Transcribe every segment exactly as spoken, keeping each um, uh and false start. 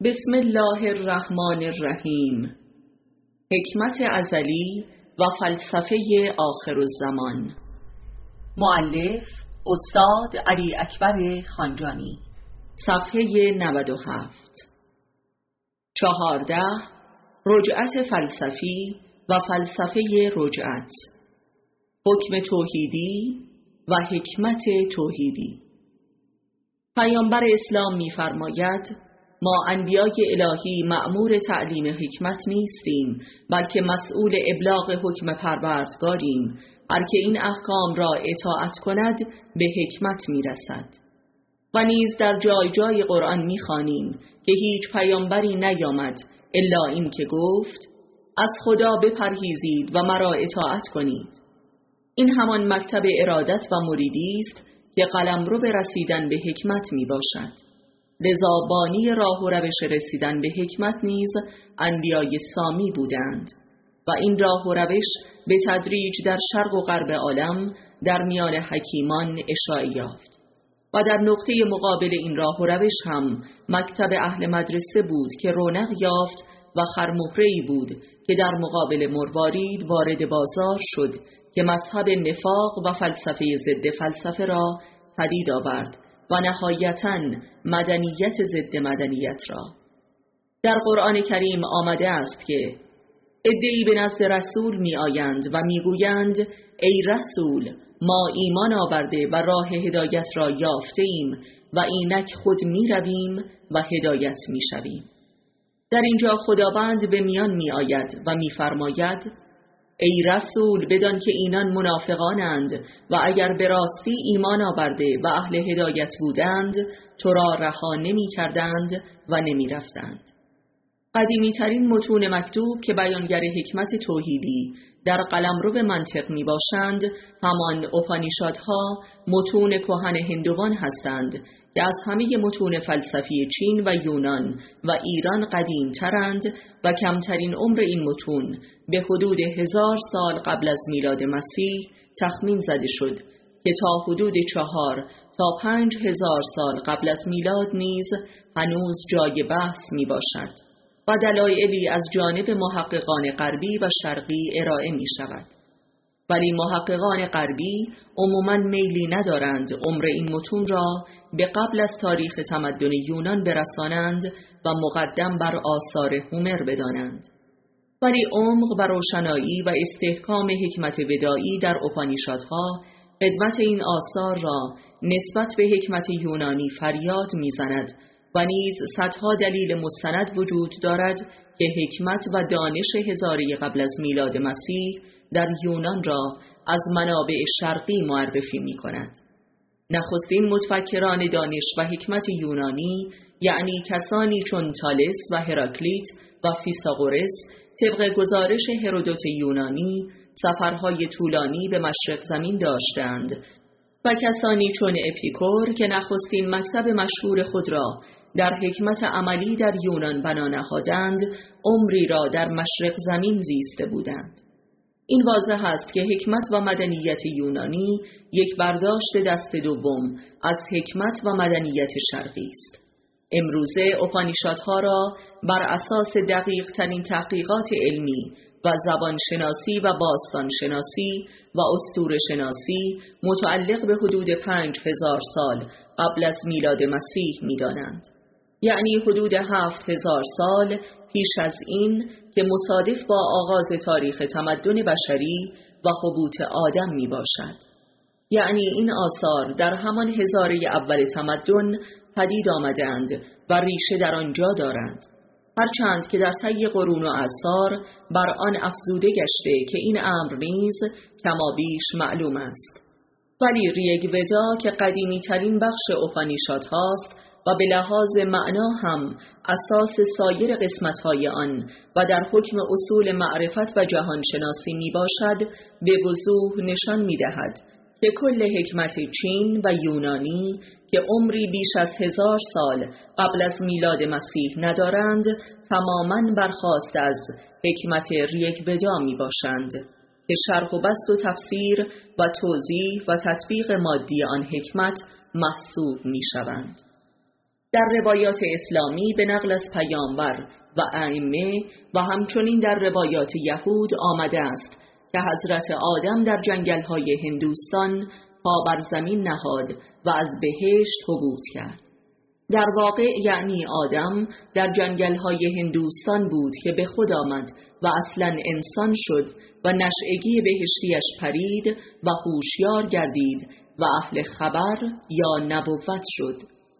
بسم الله الرحمن الرحیم. حکمت ازلی و فلسفه آخرالزمان. مؤلف استاد علی اکبر خانجانی. صفحه نود و هفت. چهارده. رجعت فلسفی و فلسفه رجعت. حکم توحیدی و حکمت توحیدی. پیامبر اسلام می‌فرماید ما انبیای الهی مأمور تعلیم حکمت نیستیم، بلکه مسئول ابلاغ حکم پروردگاریم. هر که این احکام را اطاعت کند به حکمت میرسد. و نیز در جای جای قرآن میخوانیم که هیچ پیامبری نیامد الا این که گفت از خدا بپرهیزید و مرا اطاعت کنید. این همان مکتب ارادت و مریدی است که قلمرو به رسیدن به حکمت می باشد. لذا بانی راه و روش رسیدن به حکمت نیز انبیای سامی بودند و این راه و روش به تدریج در شرق و غرب عالم در میان حکیمان اشاعه یافت. و در نقطه مقابل این راه و روش هم مکتب اهل مدرسه بود که رونق یافت و خرمهره‌ای بود که در مقابل مروارید وارد بازار شد که مذهب نفاق و فلسفه ضد فلسفه را پدید آورد و نهایتاً مدنیت ضد مدنیت را. در قرآن کریم آمده است که عده‌ای به نزد رسول می آیند و می گویند ای رسول ما ایمان آورده و راه هدایت را یافته ایم و اینک خود می رویم و هدایت می شویم. در اینجا خداوند به میان می آید و می فرماید ای رسول بدان که اینان منافقانند و اگر به راستی ایمان آورده و اهل هدایت بودند تو را رها نمی کردند و نمی رفتند. قدیمی ترین متون مکتوب که بیانگر حکمت توحیدی در قلمرو منطق می باشند همان اپانیشادها، متون کهن هندوان هستند که از همه متون فلسفی چین و یونان و ایران قدیم ترند و کمترین عمر این متون به حدود هزار سال قبل از میلاد مسیح تخمین زده شد که تا حدود چهار تا پنج هزار سال قبل از میلاد نیز هنوز جای بحث می باشد و دلایلی از جانب محققان غربی و شرقی ارائه می شود. ولی محققان غربی عموماً میلی ندارند عمر این متون را به قبل از تاریخ تمدن یونان برسانند و مقدم بر آثار هومر بدانند. ولی عمق و روشنایی و استحکام حکمت ودائی در اپانیشادها خدمت این آثار را نسبت به حکمت یونانی فریاد میزند و نیز صدها دلیل مستند وجود دارد که حکمت و دانش هزاره قبل از میلاد مسیح در یونان را از منابع شرقی معرفی می کند. نخستین متفکران دانش و حکمت یونانی یعنی کسانی چون تالس و هراکلیت و فیثاغورس طبق گزارش هرودوت یونانی سفرهای طولانی به مشرق زمین داشتند و کسانی چون اپیکور که نخستین مکتب مشهور خود را در حکمت عملی در یونان بنا نهادند عمری را در مشرق زمین زیسته بودند. این واضح است که حکمت و مدنیت یونانی یک برداشت دست دوم از حکمت و مدنیت شرقی است. امروزه اپانیشادها را بر اساس دقیق ترین تحقیقات علمی و زبانشناسی و باستانشناسی و اسطوره شناسی متعلق به حدود پنج هزار سال قبل از میلاد مسیح می دانند. یعنی حدود هفت هزار سال پیش از این که مصادف با آغاز تاریخ تمدن بشری و هبوط آدم می باشد. یعنی این آثار در همان هزاره اول تمدن پدید آمدند و ریشه در آنجا دارند، هرچند که در طی قرون و اعصار بر آن افزوده گشته که این امر نیز کمابیش معلوم است. ولی ریگ ودا که قدیمی ترین بخش اپانیشاد هاست و به لحاظ معنا هم اساس سایر قسمت‌های آن و در حکم اصول معرفت و جهانشناسی می باشد به وضوح نشان می دهد که کل حکمت چین و یونانی که عمری بیش از هزار سال قبل از میلاد مسیح ندارند تماماً برخاست از حکمت ریگ ودا می باشند که شرح و بسط و تفسیر و توضیح و تطبیق مادی آن حکمت محسوب می شوند. در روایات اسلامی به نقل از پیامبر و ائمه و همچنین در روایات یهود آمده است که حضرت آدم در جنگل‌های هندوستان پا بر زمین نهاد و از بهشت هبوط کرد. در واقع یعنی آدم در جنگل‌های هندوستان بود که به خود آمد و اصلاً انسان شد و نشأگی بهشتیش پرید و هوشیار گردید و اهل خبر یا نبوت شد.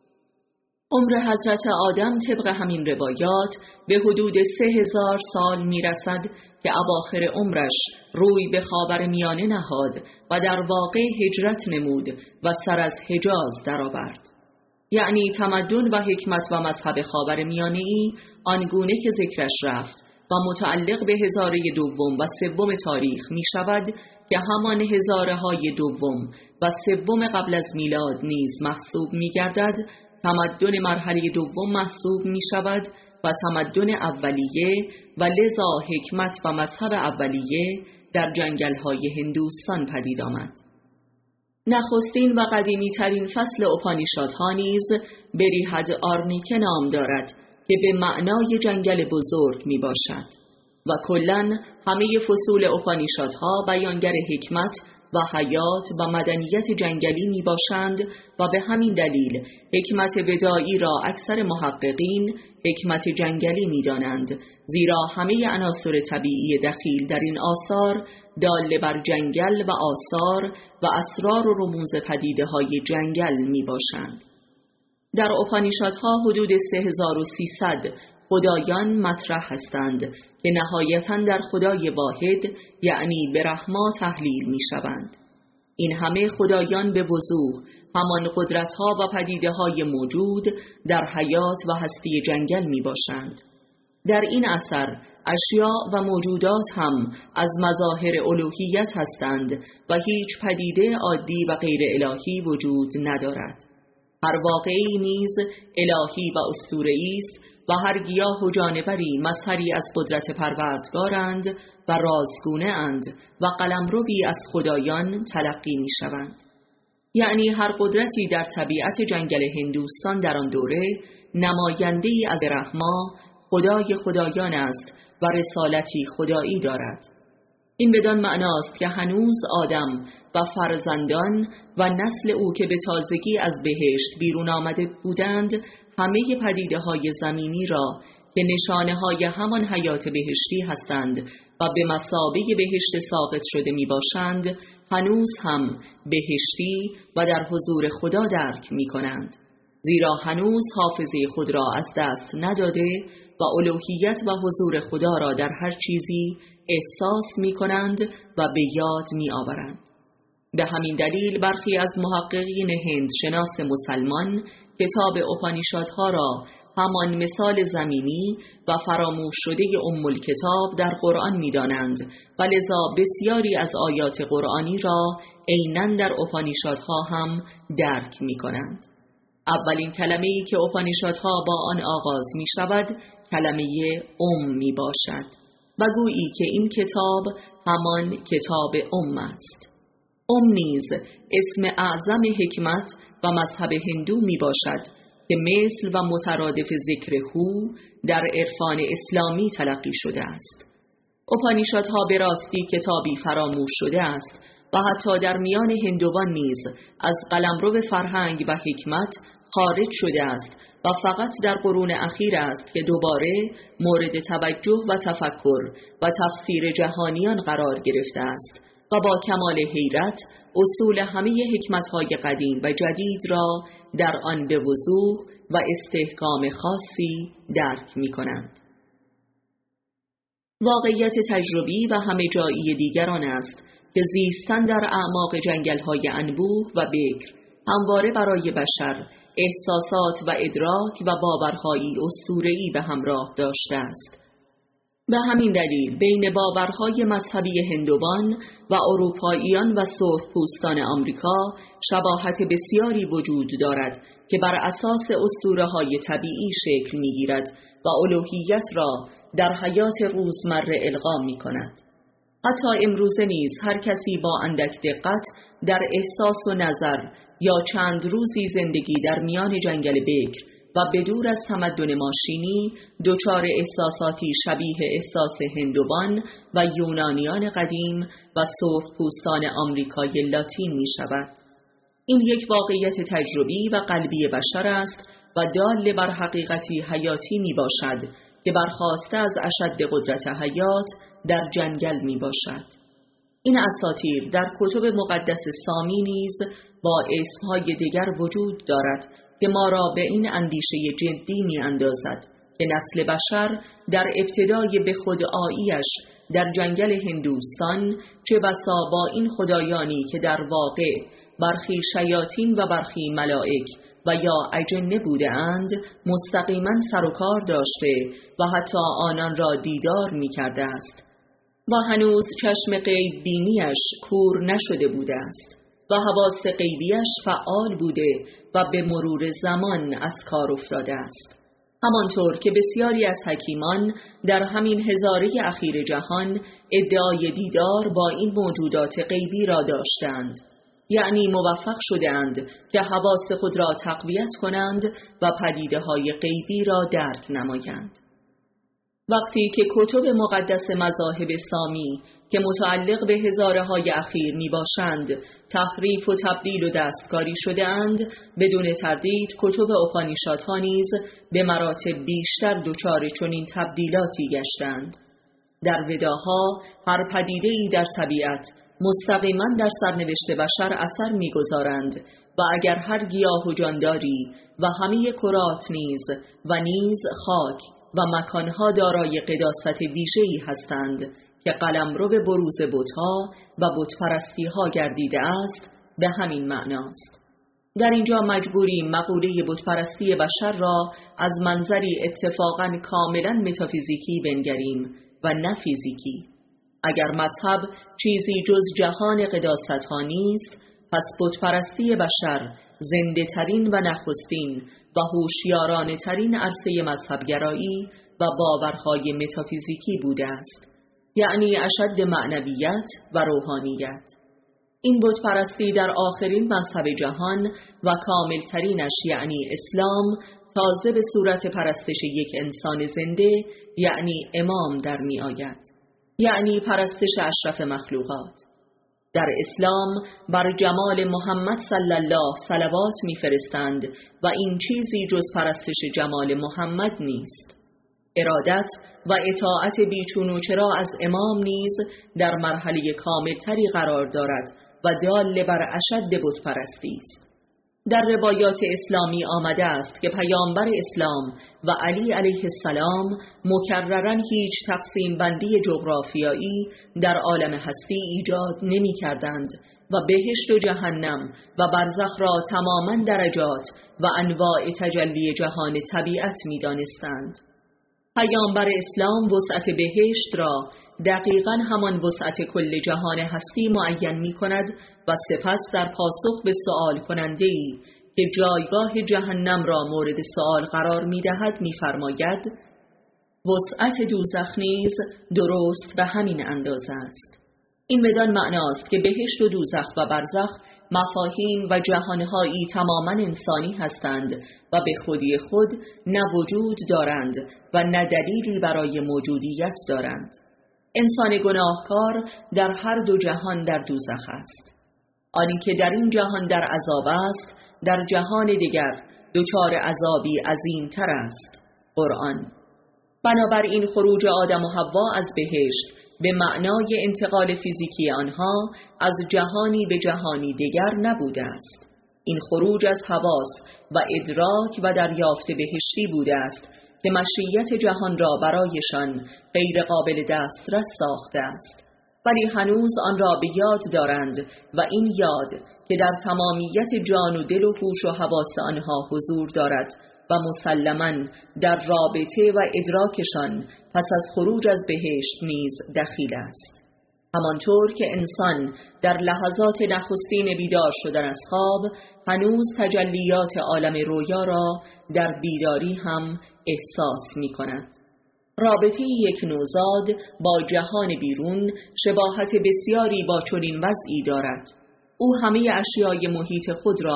عمر حضرت آدم طبق همین روایات به حدود سه هزار سال می رسد که اواخر عمرش روی به خاورمیانه نهاد و در واقع هجرت نمود و سر از حجاز درآورد. یعنی تمدن و حکمت و مذهب خاورمیانه‌ای آنگونه که ذکرش رفت و متعلق به هزاره دوم و سوم تاریخ می شود که همان هزاره های دوم و سوم قبل از میلاد نیز محسوب می گردد، تمدن مرحله دوم محسوب می شود و تمدن اولیه و لذا حکمت و مذهب اولیه در جنگل‌های هندوستان پدید آمد. نخستین و قدیمی ترین فصل اپانیشادها نیز بریهد آرنیکه نام دارد که به معنای جنگل بزرگ می باشد و کلاً همه فصول اپانیشادها بیانگر حکمت و حیات و مدنیت جنگلی می باشند و به همین دلیل حکمت بدایی را اکثر محققین حکمت جنگلی می دانند، زیرا همه عناصر طبیعی دخیل در این آثار دال بر جنگل و آثار و اسرار و رموز پدیده های جنگل می باشند. در اپانیشادها حدود سه هزار و سیصد خدایان مطرح هستند که نهایتاً در خدای واحد یعنی برهما تحلیل می شوند. این همه خدایان به وضوح همان قدرتها و پدیده های موجود در حیات و هستی جنگل می باشند. در این اثر اشیاء و موجودات هم از مظاهر الوهیت هستند و هیچ پدیده عادی و غیر الهی وجود ندارد. هر واقعی نیز الهی و اسطوره‌ای است و هر گیاه و جانوری مظهری از قدرت پروردگارند و رازگونه اند و قلمروی از خدایان تلقی می شوند. یعنی هر قدرتی در طبیعت جنگل هندوستان در آن دوره نماینده‌ای از رحما خدای خدایان است و رسالتی خدایی دارد. این بدان معناست که هنوز آدم و فرزندان و نسل او که به تازگی از بهشت بیرون آمده بودند همه پدیده های زمینی را که نشانه های همان حیات بهشتی هستند و به مثابه بهشت ساقط شده می باشند هنوز هم بهشتی و در حضور خدا درک می کنند، زیرا هنوز حافظه خود را از دست نداده و الوهیت و حضور خدا را در هر چیزی احساس می کنند و به یاد می آورند. به همین دلیل برخی از محققین هند شناس مسلمان کتاب اپانیشادها را همان مثال زمینی و فراموش شده ام الکتاب در قرآن می دانند و لذا بسیاری از آیات قرآنی را عیناً در اپانیشادها هم درک می کنند. اولین کلمه‌ای که اپانیشادها با آن آغاز می شود کلمه ام می باشد و گویی که این کتاب همان کتاب ام است. ام نیز اسم اعظم حکمت و مذهب هندو می باشد که مثل و مترادف ذکر هو در عرفان اسلامی تلقی شده است. اپانیشادها به راستی کتابی فراموش شده است و حتی در میان هندوان نیز از قلمرو فرهنگ و حکمت خارج شده است و فقط در قرون اخیر است که دوباره مورد توجه و تفکر و تفسیر جهانیان قرار گرفته است و با کمال حیرت اصول همه حکمت‌های قدیم و جدید را در آن به وضوح و استحکام خاصی درک می‌کنند. واقعیت تجربی و همه جایی دیگران است که زیستن در اعماق جنگل‌های انبوه و بکر همواره برای بشر احساسات و ادراک و باورهایی اسطوره‌ای به همراه داشته است. به همین دلیل بین باورهای مذهبی هندوان و اروپاییان و سرخپوستان آمریکا شباهت بسیاری وجود دارد که بر اساس اسطوره‌های طبیعی شکل می‌گیرد و الوهیت را در حیات روزمره القا می‌کند. حتی امروزه نیز هر کسی با اندک دقت در احساس و نظر یا چند روزی زندگی در میان جنگل بکر و بدور از تمدن ماشینی دچار احساساتی شبیه احساس هندوان و یونانیان قدیم و سرخ پوستان آمریکای لاتین می شود. این یک واقعیت تجربی و قلبی بشر است و دال بر حقیقتی حیاتی می باشد که برخاسته از اشد قدرت حیات در جنگل می باشد. این اساطیر در کتب مقدس سامی نیز با اسمهای دیگر وجود دارد که ما را به این اندیشه جدی می اندازد که نسل بشر در ابتدای به خود آییش در جنگل هندوستان چه بسا با این خدایانی که در واقع برخی شیاطین و برخی ملائک و یا اجنه بوده اند مستقیما سر و کار داشته و حتی آنان را دیدار می کرده است و هنوز چشم غیب بینیش کور نشده بوده است و حواس غیبیش فعال بوده و به مرور زمان از کار افتاده است. همانطور که بسیاری از حکیمان در همین هزاره اخیر جهان ادعای دیدار با این موجودات غیبی را داشتند، یعنی موفق شدند که حواس خود را تقویت کنند و پدیده های غیبی را درک نمایند. وقتی که کتب مقدس مذاهب سامی که متعلق به هزاره های اخیر می باشند تحریف و تبدیل و دستکاری شده اند، بدون تردید کتب اپانیشادها نیز به مراتب بیشتر دچار چنین تبدیلاتی گشتند. در وداها هر پدیده‌ای در طبیعت مستقیما در سرنوشت بشر اثر می‌گذارند و اگر هر گیاه و جانداری و همه کرات نیز و نیز خاک و مکانها دارای قداست ویژه‌ای هستند که قلمرو به بروز بت‌ها و بت‌پرستی‌ها گردیده است، به همین معناست. در اینجا مجبوریم مقوله بت‌پرستی بشر را از منظری اتفاقاً کاملاً متافیزیکی بنگریم و نه فیزیکی. اگر مذهب چیزی جز جهان قداست‌ها نیست، پس بت‌پرستی بشر زنده ترین و نخستین و هوشیارانه ترین عرصه مذهبگرایی و باورهای متافیزیکی بوده است، یعنی اشد معنویت و روحانیت. این بت‌پرستی در آخرین مذهب جهان و کاملترینش یعنی اسلام تازه به صورت پرستش یک انسان زنده یعنی امام در می آید، یعنی پرستش اشرف مخلوقات. در اسلام بر جمال محمد صلی الله صلوات می‌فرستند و این چیزی جز پرستش جمال محمد نیست. ارادت و اطاعت بیچون و چرا از امام نیز در مرحله کاملتری قرار دارد و دال بر اشد بت‌پرستی است. در روایات اسلامی آمده است که پیامبر اسلام و علی علیه السلام مکرراً هیچ تقسیم بندی جغرافیایی در عالم هستی ایجاد نمی کردند و بهشت و جهنم و برزخ را تماماً درجات و انواع تجلی جهان طبیعت می دانستند. پیامبر اسلام وسعت بهشت را دقیقاً همان وسعت کل جهان هستی معین می کند و سپس در پاسخ به سؤال کننده‌ای که جایگاه جهنم را مورد سؤال قرار می دهد می فرماید وسعت دوزخ نیز درست به همین اندازه است. این بدان معناست که بهشت و دوزخ و برزخ مفاهیم و جهانهایی تماماً انسانی هستند و به خودی خود نه وجود دارند و نه دلیلی برای موجودیت دارند. انسان گناهکار در هر دو جهان در دوزخ است. آنی که در این جهان در عذاب است، در جهان دیگر دچار عذابی عظیم‌تر است. قرآن. بنابراین خروج آدم و حوا از بهشت به معنای انتقال فیزیکی آنها از جهانی به جهانی دیگر نبوده است. این خروج از حواس و ادراک و دریافت بهشتی بوده است که مشیت جهان را برایشان غیر قابل دسترس ساخته است، ولی هنوز آن را به یاد دارند و این یاد که در تمامیت جان و دل و هوش و حواس آنها حضور دارد و مسلماً در رابطه و ادراکشان پس از خروج از بهشت نیز دخیل است. همانطور که انسان در لحظات نخستین بیدار شدن از خواب هنوز تجلیات عالم رویا را در بیداری هم احساس می کند. رابطه یک نوزاد با جهان بیرون شباهت بسیاری با چنین وضعی دارد. او همه اشیای محیط خود را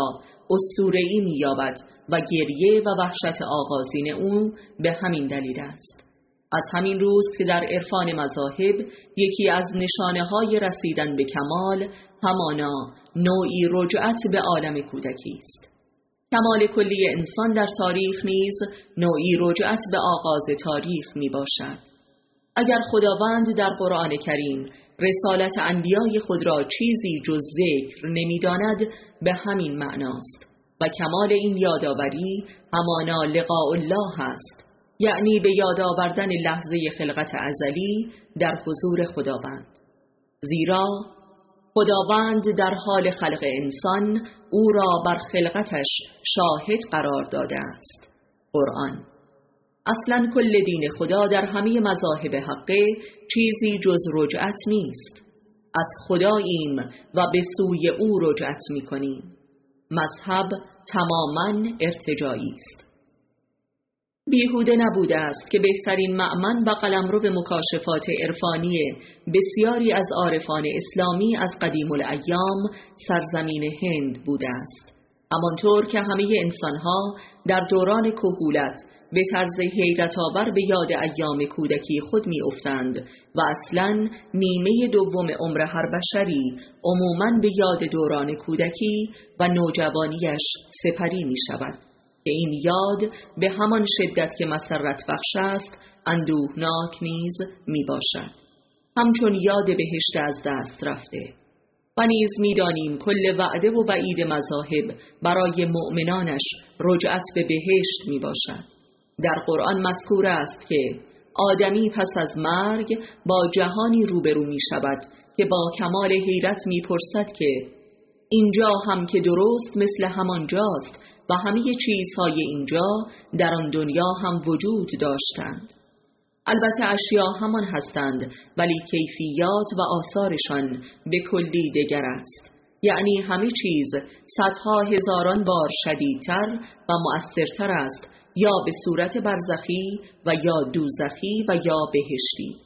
اسطوره‌ای می‌یابد و گریه و وحشت آغازین او به همین دلیل است. از همین روست که در عرفان مذاهب یکی از نشانه‌های رسیدن به کمال همانا نوعی رجعت به عالم کودکی است. کمال کلی انسان در تاریخ نیز نوعی رجعت به آغاز تاریخ می باشد. اگر خداوند در قرآن کریم رسالت انبیای خود را چیزی جز ذکر نمی داند، به همین معناست و کمال این یادآوری همانا لقاء الله است، یعنی به یاد آوردن لحظه خلقت ازلی در حضور خداوند. زیرا خداوند در حال خلق انسان او را بر خلقتش شاهد قرار داده است. قرآن. اصلا کل دین خدا در همه مذاهب حقه چیزی جز رجعت نیست. از خداییم و به سوی او رجعت می کنیم. مذهب تماماً ارتجاعی است. بیهوده نبوده است که بهترین مأمن و قلمرو مکاشفات عرفانی بسیاری از عارفان اسلامی از قدیم الایام سرزمین هند بوده است. همانطور که همه انسانها در دوران کهولت به طرز حیرت آور به یاد ایام کودکی خود می افتند و اصلاً نیمه دوم عمر هر بشری عموماً به یاد دوران کودکی و نوجوانیش سپری می شود که این یاد به همان شدت که مسرت بخش است اندوهناک نیز می باشد، همچون یاد بهشت از دست رفته. و نیز می دانیم کل وعده و وعید مذاهب برای مؤمنانش رجعت به بهشت می باشد. در قرآن مذکور است که آدمی پس از مرگ با جهانی روبرو می شود که با کمال حیرت می پرسد که اینجا هم که درست مثل همان جاست و همه چیزهای اینجا در آن دنیا هم وجود داشتند. البته اشیا همان هستند ولی کیفیات و آثارشان به کلی دگر است، یعنی همه چیز صدها هزاران بار شدیدتر و مؤثرتر است، یا به صورت برزخی و یا دوزخی و یا بهشتی.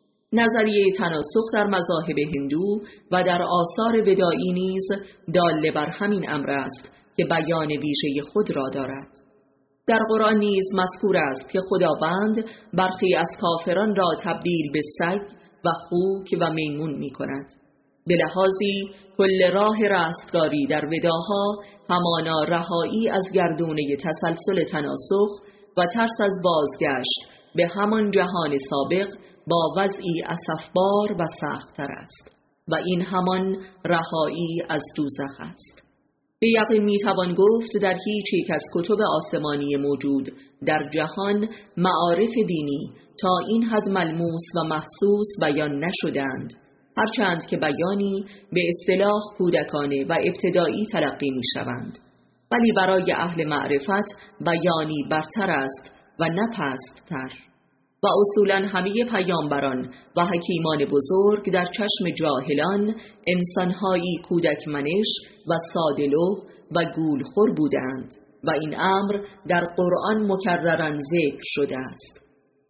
نظریه تناسخ در مذاهب هندو و در آثار ودائی نیز دال بر همین امر است که بیان ویژه خود را دارد. در قرآن نیز مذکور است که خداوند برخی از کافران را تبدیل به سگ و خوک و میمون می کند. به لحاظی کل راه رستگاری در وداها همانا رهایی از گردونه تسلسل تناسخ و ترس از بازگشت به همان جهان سابق با وضعی اسفبار و سخت‌تر است و این همان رهایی از دوزخ است. به یقین میتوان گفت در هیچ یک از کتب آسمانی موجود در جهان معارف دینی تا این حد ملموس و محسوس بیان نشدند، هرچند که بیانی به اصطلاح کودکانه و ابتدایی تلقی می شوند، ولی برای اهل معرفت بیانی برتر است و نه پست‌تر. و اصولاً همه پیامبران و حکیمان بزرگ در چشم جاهلان انسانهایی کودکمنش و ساده‌لوح و گولخور بودند و این امر در قرآن مکرراً ذکر شده است.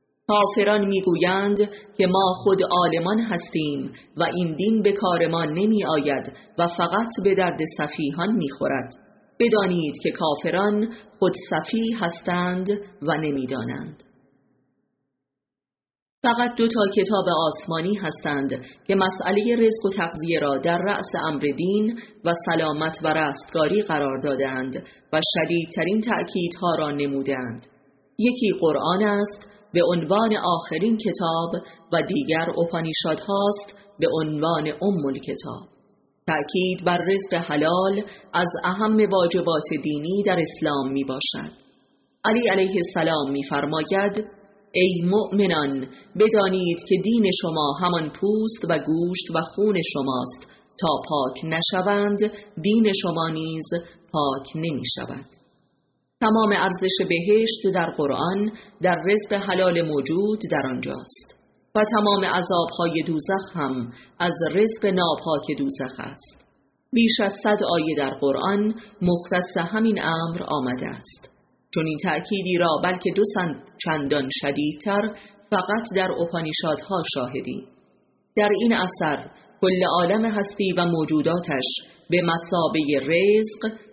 کافران میگویند که ما خود عالمان هستیم و این دین به کارمان نمی آید و فقط به درد سفیهان میخورد. بدانید که کافران خود سفیه هستند و نمیدانند. فقط دو تا کتاب آسمانی هستند که مسئله رزق و تغذیه را در رأس امر دین و سلامت و رستگاری قرار دادند و شدیدترین تأکیدها را نمودند. یکی قرآن است به عنوان آخرین کتاب و دیگر اپانیشاد هاست به عنوان ام الکتاب. تأکید بر رزق حلال از اهم واجبات دینی در اسلام می باشد. علی علیه السلام می فرماید: ای مؤمنان، بدانید که دین شما همان پوست و گوشت و خون شماست، تا پاک نشوند دین شما نیز پاک نمی شود. تمام ارزش بهشت در قرآن در رزق حلال موجود در آنجاست و تمام عذابهای دوزخ هم از رزق ناپاک دوزخ است. بیش از صد آیه در قرآن مختص همین امر آمده است. چون این تأکیدی را بلکه دو چندان شدیدتر فقط در اپانیشادها شاهدیم. در این اثر کل عالم هستی و موجوداتش به مثابه رزق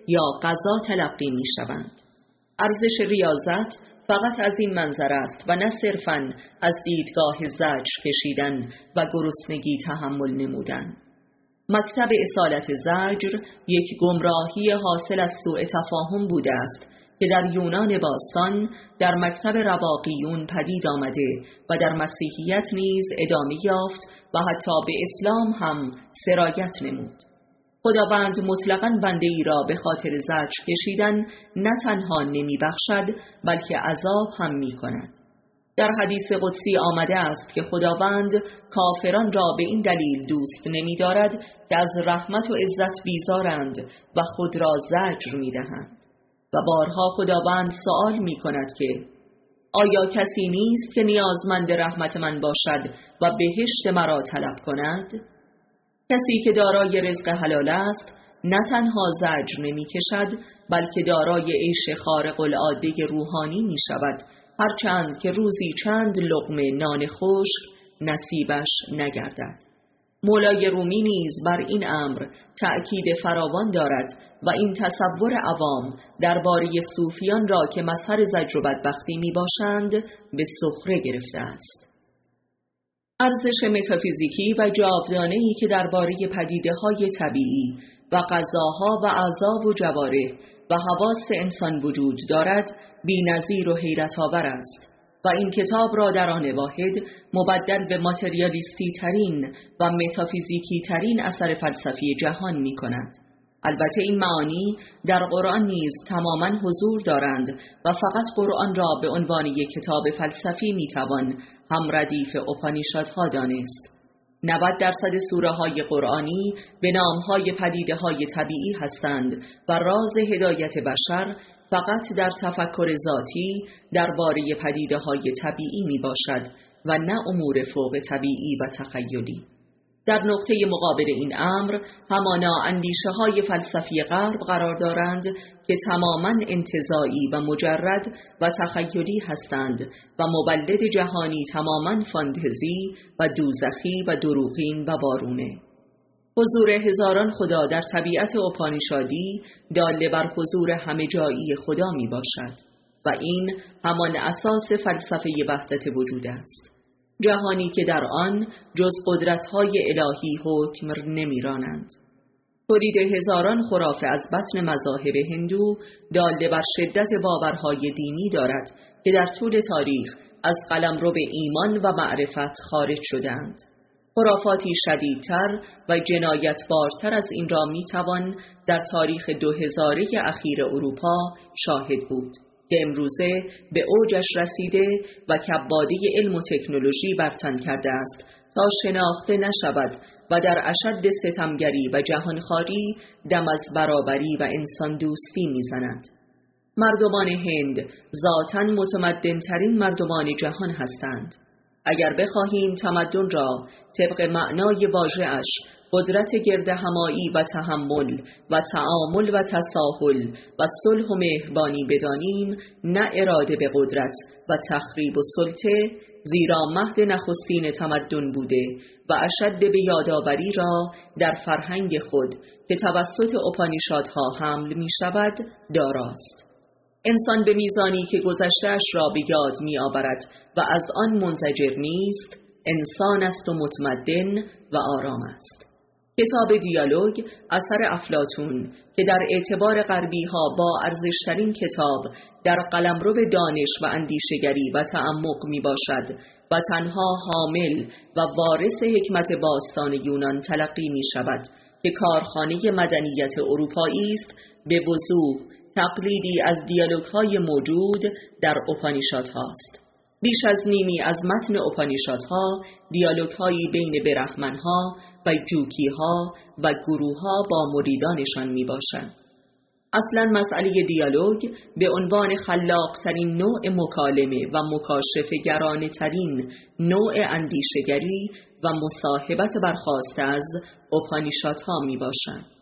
یا غذا تلقی می شوند. ارزش ریاضت فقط از این منظر است و نه صرفاً از دیدگاه زجر کشیدن و گرسنگی تحمل نمودن. مکتب اصالت زجر یک گمراهی حاصل از سوء تفاهم بوده است که در یونان باستان در مکتب رواقیون پدید آمده و در مسیحیت نیز ادامه یافت و حتی به اسلام هم سرایت نمود. خداوند مطلقاً بنده ای را به خاطر زجر کشیدن نه تنها نمی بخشد بلکه عذاب هم می کند. در حدیث قدسی آمده است که خداوند کافران را به این دلیل دوست نمی دارد که از رحمت و عزت بیزارند و خود را زجر می دهند. و بارها خداوند سوال می کند که آیا کسی نیست که نیازمند رحمت من باشد و بهشت مرا طلب کند؟ کسی که دارای رزق حلال است نه تنها زجر نمی کشد بلکه دارای عیش خارق العاده روحانی می شود، هرچند که روزی چند لقمه نان خشک نصیبش نگردد. مولای رومی نیز بر این امر تأکید فراوان دارد و این تصور عوام درباره صوفیان را که مظهر زجر و بدبختی می باشند به سخره گرفته است. ارزش متافیزیکی و جاودانه‌ای که درباره پدیده‌های طبیعی و غذاها و اعضا و جوارح و حواس انسان وجود دارد بی‌نظیر و حیرت آور است و این کتاب را در آن واحد مبدل به ماتریالیستی ترین و متافیزیکی ترین اثر فلسفی جهان می کند. البته این معانی در قرآن نیز تماماً حضور دارند و فقط قرآن را به عنوان یک کتاب فلسفی می توان هم ردیف اپانیشادها دانست. نود درصد سوره های قرآنی به نام های پدیده های طبیعی هستند و راز هدایت بشر فقط در تفکر ذاتی درباره پدیده های طبیعی می باشد و نه امور فوق طبیعی و تخیلی. در نقطه مقابل این امر همانا اندیشه های فلسفی غرب قرار دارند که تماماً انتزاعی و مجرد و تخیلی هستند و مولد جهانی تماماً فانتزی و دوزخی و دروغین و بارونه. حضور هزاران خدا در طبیعت اپانیشادی دال بر حضور همه جایی خدا می باشد و این همان اساس فلسفه وحدت وجود است. جهانی که در آن جز قدرت‌های الهی حکم نمی‌رانند. تولید هزاران خرافه از بطن مذاهب هندو دال بر شدت باورهای دینی دارد که در طول تاریخ از قلمرو به ایمان و معرفت خارج شدند. خرافاتی شدیدتر و جنایتبارتر از این را می‌توان در تاریخ دو هزاره اخیر اروپا شاهد بود که امروزه به اوجش رسیده و کباده علم و تکنولوژی برتن کرده است تا شناخته نشود و در اشد ستمگری و جهانخواری دم از برابری و انسان دوستی میزند. مردمان هند ذاتاً متمدن‌ترین مردمان جهان هستند. اگر بخواهیم تمدن را طبق معنای واژه‌اش قدرت گرد همایی و تحمل و تعامل و تساهل و صلح و مهربانی بدانیم، نه اراده به قدرت و تخریب و سلطه، زیرا مهد نخستین تمدن بوده و اشد به یادآوری را در فرهنگ خود که توسط اپانیشادها حمل می شود داراست. انسان به میزانی که گذشته‌اش را به یاد می آورد و از آن منزجر نیست، انسان است و متمدن و آرام است. کتاب دیالوگ اثر افلاطون که در اعتبار غربی ها با ارزشترین کتاب در قلمرو دانش و اندیشگری و تعمق می باشد و تنها حامل و وارث حکمت باستان یونان تلقی می شود که کارخانه مدنیت اروپایی است، به وضوح تقلیدی از دیالوگ های موجود در اپانیشادهاست. بیش از نیمی از متن اپانیشادها دیالوگ هایی بین برهمنها و جوکیها و گروها با مریدانشان می باشد. اصلا مسئله دیالوگ به عنوان خلاقترین نوع مکالمه و مکاشفه گرانه ترین نوع اندیشگری و مصاحبت برخاسته از اپانیشادها می باشد.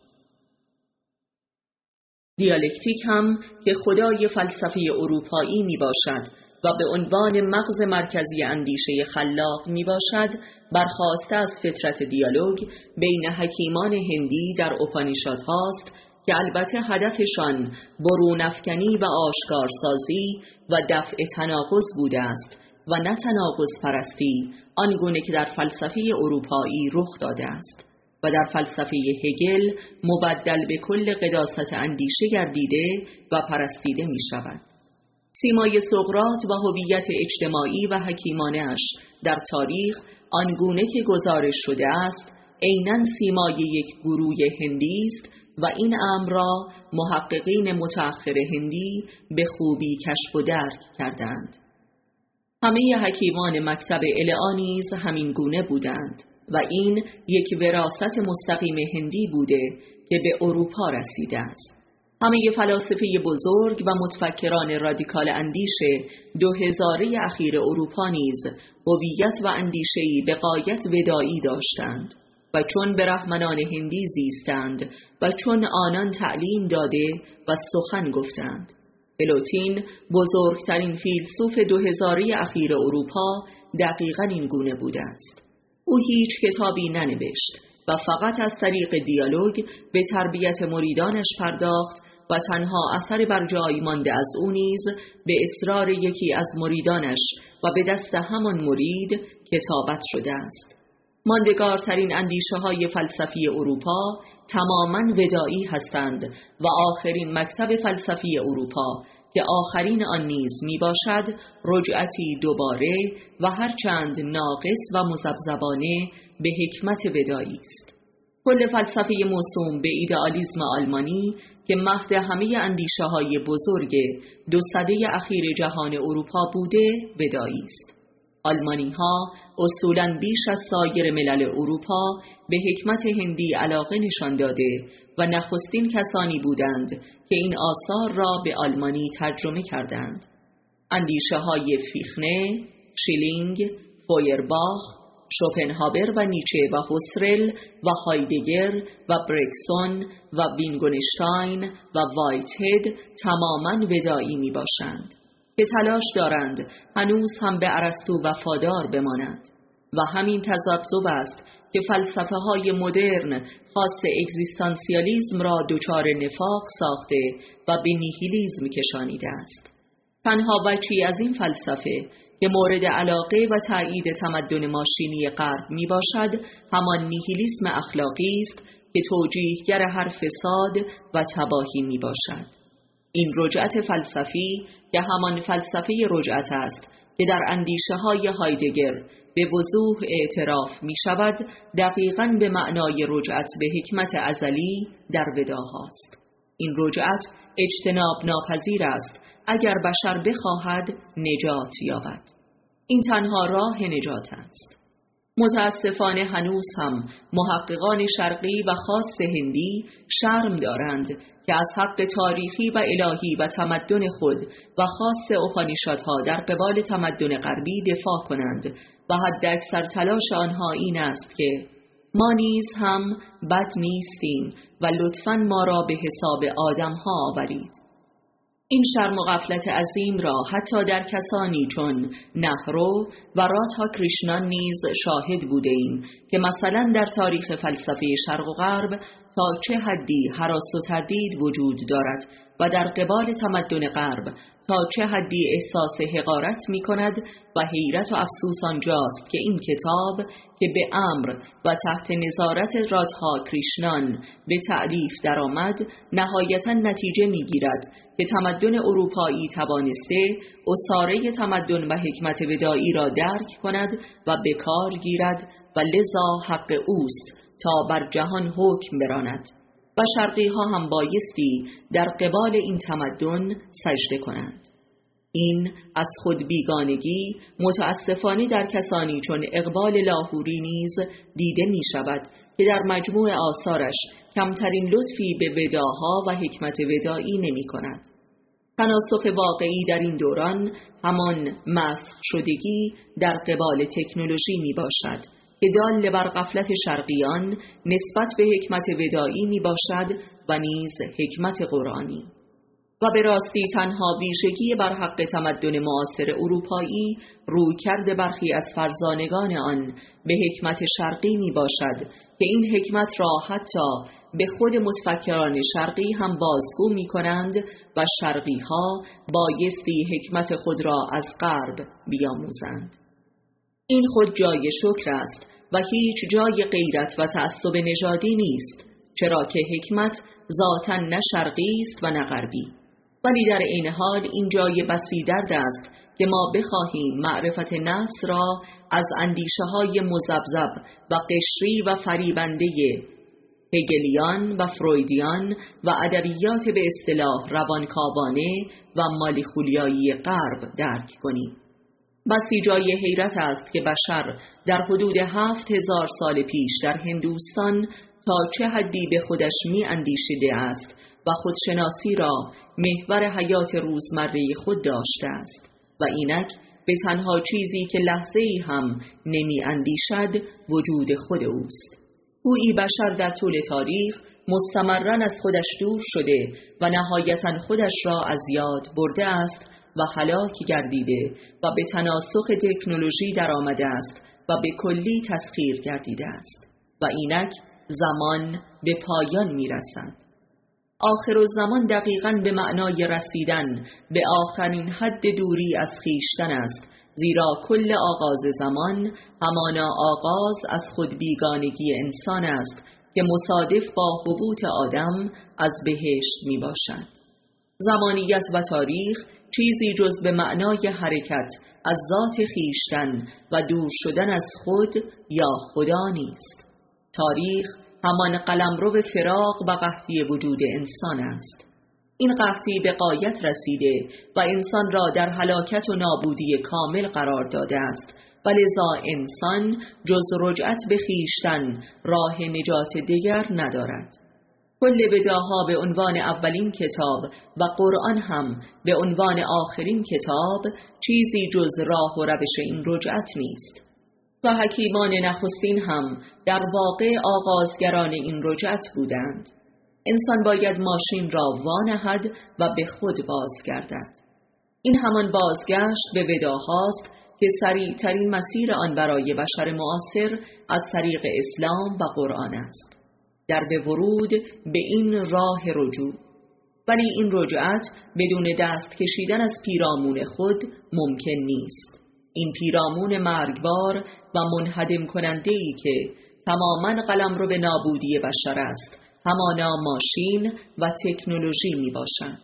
دیالکتیک هم که خدای فلسفه اروپایی می باشد و به عنوان مغز مرکزی اندیشه خلاق می باشد، برخاسته از فطرت دیالوگ بین حکیمان هندی در اپانیشادهاست که البته هدفشان برون افکنی و آشکارسازی و دفع تناقض بوده است و نه تناقض پرستی آنگونه که در فلسفه اروپایی رخ داده است و در فلسفه هگل مبدل به کل قداست اندیشه گردیده و پرستیده می شود. سیمای سقراط و هویت اجتماعی و حکیمانه‌اش در تاریخ آنگونه که گزارش شده است عیناً سیمای یک گروه هندی است و این امر را محققین متأخر هندی به خوبی کشف و درک کردند. همه حکیمان مکتب العا نیز همین گونه بودند و این یک وراثت مستقیم هندی بوده که به اروپا رسیده است. همه فلاسفه بزرگ و متفکران رادیکال اندیش دو هزاره اخیر اروپا نیز هویت و اندیشه‌ای به غایت ودائی داشتند و چون برهمنان هندی زیستند و چون آنان تعلیم داده و سخن گفتند. پلوتین بزرگترین فیلسوف دو هزاره اخیر اروپا دقیقاً این گونه بوده است. او هیچ کتابی ننوشت و فقط از طریق دیالوگ به تربیت مریدانش پرداخت و تنها اثر بر جای مانده از او نیز به اصرار یکی از مریدانش و به دست همان مرید کتابت شده است. ماندگارترین اندیشه های فلسفی اروپا تماماً ودائی هستند و آخرین مکتب فلسفی اروپا که آخرین آن نیز می باشد رجعتی دوباره و هرچند ناقص و مذبذبانه به حکمت ودائی است. کل فلسفه موسوم به ایدئالیسم آلمانی که مهد همه اندیشه های بزرگ دو سده اخیر جهان اروپا بوده ودائی است. آلمانی ها اصولاً بیش از سایر ملل اروپا به حکمت هندی علاقه نشان داده و نخستین کسانی بودند که این آثار را به آلمانی ترجمه کردند. اندیشه های فیخنه، شیلینگ، فویرباخ، شوپنهاور و نیچه و هوسرل و هایدگر و برکسون و وینگونشتاین و وایتهد تماماً ودائی می باشند که تلاش دارند هنوز هم به ارسطو وفادار بمانند و همین تذبذب است که فلسفه های مدرن خاص اگزیستانسیالیسم را دچار نفاق ساخته و به نیهیلیسم کشانیده است. تنها وجهی از این فلسفه که مورد علاقه و تأیید تمدن ماشینی غرب می باشد همان نیهیلیسم اخلاقی است که توجیهگر هر فساد و تباهی می باشد. این رجعت فلسفی که همان فلسفه رجعت است که در اندیشه های هایدگر به وضوح اعتراف می شود دقیقاً به معنای رجعت به حکمت ازلی در وداهاست. این رجعت اجتناب ناپذیر است اگر بشر بخواهد نجات یابد. این تنها راه نجات است. متاسفانه هنوز هم محققان شرقی و خاص هندی شرم دارند که از حق تاریخی و الهی و تمدن خود و خاص اپانیشادها در قبال تمدن غربی دفاع کنند و حد اکثر تلاش آنها این است که ما نیز هم بد نیستیم و لطفاً ما را به حساب آدمها آورید. این شرم و غفلت عظیم را حتی در کسانی چون نهرو و رادها کریشنان نیز شاهد بوده ایم که مثلا در تاریخ فلسفه شرق و غرب تا چه حدی هراس و تردید وجود دارد و در قبال تمدن غرب تا چه حدی احساس حقارت می کند و حیرت و افسوس آنجاست که این کتاب که به امر و تحت نظارت رادها کریشنان به تألیف درآمد نهایتاً نتیجه می گیرد که تمدن اروپایی توانسته اساره تمدن و حکمت ودائی را درک کند و به کار گیرد و لذا حق اوست تا بر جهان حکم براند و شرقی ها هم بایستی در قبال این تمدن سجده کنند. این از خود بیگانگی متاسفانه در کسانی چون اقبال لاهوری نیز دیده می شود که در مجموع آثارش کمترین لطفی به وداها و حکمت ودائی نمی کند. تناسخ واقعی در این دوران همان مسخ شدگی در قبال تکنولوژی می باشد که دال بر غفلت شرقیان نسبت به حکمت ودائی می باشد و نیز حکمت قرآنی. و به راستی تنها ویژگی بر حق تمدن معاصر اروپایی روی کرده برخی از فرزانگان آن به حکمت شرقی می باشد که این حکمت را حتی به خود متفکران شرقی هم بازگو می کنند و شرقی ها بایستی حکمت خود را از غرب بیاموزند. این خود جای شکر است و هیچ جای غیرت و تعصب نژادی نیست، چرا که حکمت ذاتاً نه شرقی است و نه غربی. ولی در این حال این جای بسی درد است که ما بخواهیم معرفت نفس را از اندیشه های مذبذب و قشری و فریبنده هگلیان و فرویدیان و ادبیات به اصطلاح روانکاوانه و مالیخولیایی غرب درک کنیم. بسی جای حیرت است که بشر در حدود هفت هزار سال پیش در هندوستان تا چه حدی به خودش می اندیشیده است و خودشناسی را محور حیات روزمره خود داشته است و اینک به تنها چیزی که لحظه ای هم نمی اندیشد وجود خود اوست. گویی بشر در طول تاریخ مستمرن از خودش دور شده و نهایتاً خودش را از یاد برده است و هلاک گردیده و به تناسخ تکنولوژی در آمده است و به کلی تسخیر گردیده است و اینک زمان به پایان می رسد. آخر الزمان دقیقاً به معنای رسیدن به آخرین حد دوری از خویشتن است، زیرا کل آغاز زمان همانا آغاز از خود بیگانگی انسان است که مصادف با هبوط آدم از بهشت می باشد. زمانیت و تاریخ چیزی جز به معنای حرکت از ذات خویشتن و دور شدن از خود یا خدا نیست. تاریخ همان قلمرو فراق و قحطی وجود انسان است. این قحطی به غایت رسیده و انسان را در هلاکت و نابودی کامل قرار داده است و لذا انسان جز رجعت به خویشتن راه نجات دیگر ندارد. کل وداها به عنوان اولین کتاب و قرآن هم به عنوان آخرین کتاب چیزی جز راه و روش این رجعت نیست و حکیمان نخستین هم در واقع آغازگران این رجعت بودند. انسان باید ماشین را وانهد و به خود بازگردد. این همان بازگشت به وداهاست که سریعترین مسیر آن برای بشر معاصر از طریق اسلام و قرآن است، در به ورود به این راه رجوع. ولی این رجعت بدون دست کشیدن از پیرامون خود ممکن نیست. این پیرامون مرگبار و منهدم کننده‌ای که تماماً قلمرو به نابودی بشر است، همانا ماشین و تکنولوژی می باشد.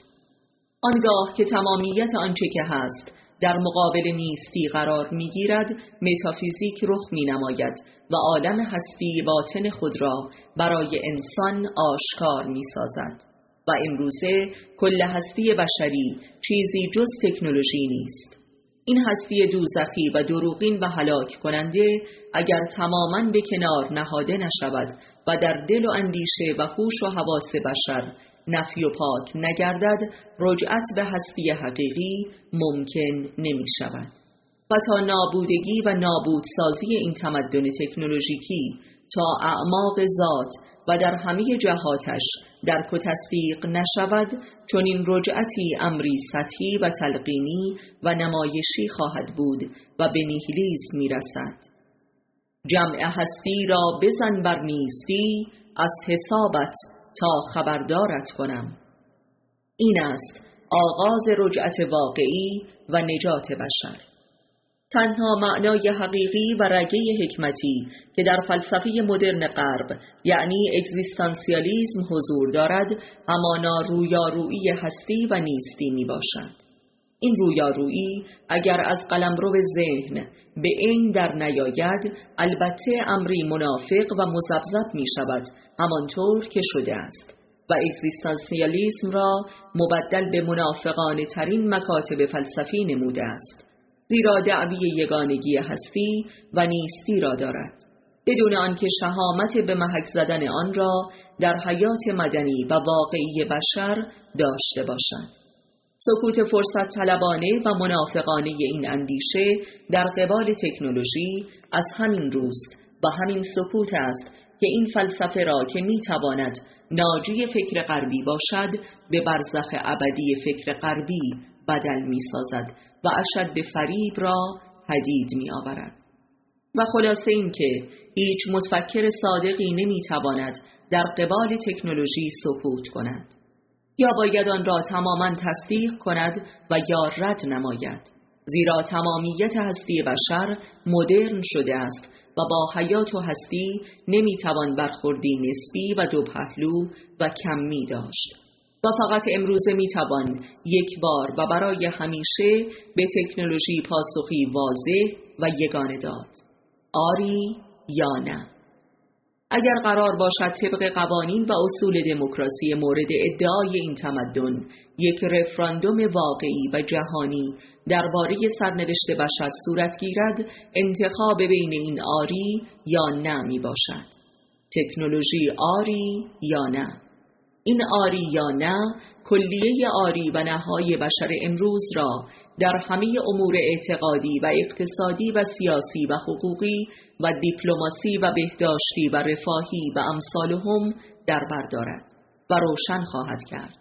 آنگاه که تمامیت آنچه که هست در مقابل نیستی قرار می گیرد، متافیزیک رخ می نماید و عالم هستی باطن خود را برای انسان آشکار می سازد و امروزه کل هستی بشری چیزی جز تکنولوژی نیست. این هستی دوزخی و دروغین و هلاک کننده اگر تماماً به کنار نهاده نشود و در دل و اندیشه و هوش و حواس بشر نفی و پاک نگردد، رجعت به هستی حقیقی ممکن نمی شود و تا نابودگی و نابودسازی این تمدن تکنولوژیکی تا اعماق ذات و در همه جهاتش درک و تصدیق نشود، چون این رجعتی امری سطحی و تلقینی و نمایشی خواهد بود و به نیهیلیسم می رسد. جمع هستی را بزن بر نیستی، از حسابت تا خبردارت کنم. این است آغاز رجعت واقعی و نجات بشر. تنها معنای حقیقی و رگه حکمتی که در فلسفه مدرن غرب یعنی اگزیستانسیالیسم حضور دارد، همانا رویارویی هستی و نیستی می باشد. این رویارویی اگر از قلمرو ذهن به عین در نیاید، البته امری منافق و مذبذب می شود، همانطور که شده است و اگزیستانسیالیسم را مبدل به منافقانه ترین مکاتب فلسفی نموده است، زیرا دعوی یگانگی هستی و نیستی را دارد، بدون آنکه شهامت به محک زدن آن را در حیات مدنی و واقعی بشر داشته باشد. سکوت فرصت طلبانه و منافقانه این اندیشه در قبال تکنولوژی از همین روست و همین سکوت است که این فلسفه را که میتواند ناجی فکر غربی باشد، به برزخ ابدی فکر غربی بدل میسازد و اشد فریب را پدید می آورد. و خلاصه این که هیچ متفکر صادقی نمی تواند در قبال تکنولوژی سقوط کند. یا باید آن را تماما تصدیق کند و یا رد نماید، زیرا تمامیت هستی بشر مدرن شده است و با حیات و هستی نمیتوان برخوردی نسبی و دو پهلو و کمی داشت و فقط امروزه میتوان یک بار و برای همیشه به تکنولوژی پاسخی واضح و یگانه داد: آری یا نه. اگر قرار باشد طبق قوانین و اصول دموکراسی مورد ادعای این تمدن یک رفراندوم واقعی و جهانی درباره سرنوشت بشر صورت گیرد، انتخاب بین این آری یا نه می باشد. تکنولوژی آری یا نه. این آری یا نه کلیه آری و نهای بشر امروز را در همه امور اعتقادی و اقتصادی و سیاسی و حقوقی و دیپلماسی و بهداشتی و رفاهی و امثالهم در بر دارد و روشن خواهد کرد.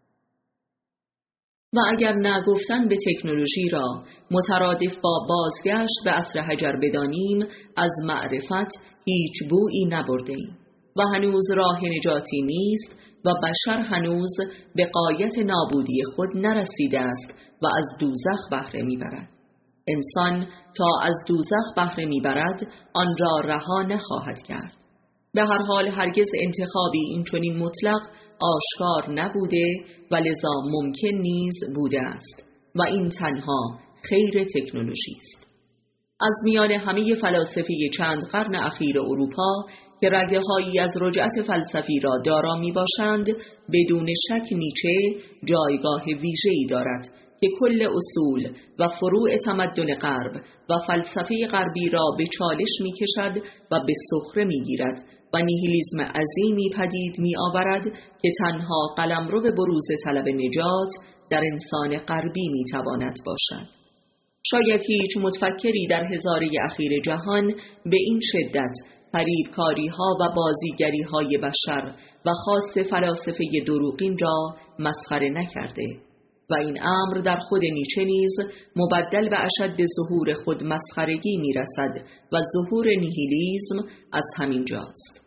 و اگر نگفتن به تکنولوژی را مترادف با بازگشت به عصر حجر بدانیم، از معرفت هیچ بویی نبرده‌ایم و هنوز راه نجاتی نیست و بشر هنوز به غایت نابودی خود نرسیده است و از دوزخ بهره میبرد. انسان تا از دوزخ بهره میبرد آن را رها نخواهد کرد. به هر حال هرگز انتخابی این چنین مطلق آشکار نبوده و لذا ممکن نیز بوده است و این تنها خیر تکنولوژی است. از میان همه فلاسفه چند قرن اخیر اروپا که رگه‌هایی از رجعت فلسفی را دارا می باشند، بدون شک نیچه جایگاه ویژه‌ای دارد که کل اصول و فروع تمدن غرب و فلسفه غربی را به چالش می کشد و به سخره می گیرد و نیهیلیسم عظیمی پدید می آورد که تنها قلمرو به بروز طلب نجات در انسان غربی می تواند باشد. شاید هیچ متفکری در هزاره اخیر جهان به این شدت فریبکاری ها و بازیگری های بشر و خاص فلاسفه دروغین را مسخره نکرده و این امر در خود نیچه نیز مبدل به اشد ظهور خود مسخرگی می رسد و ظهور نیهیلیسم از همین جاست.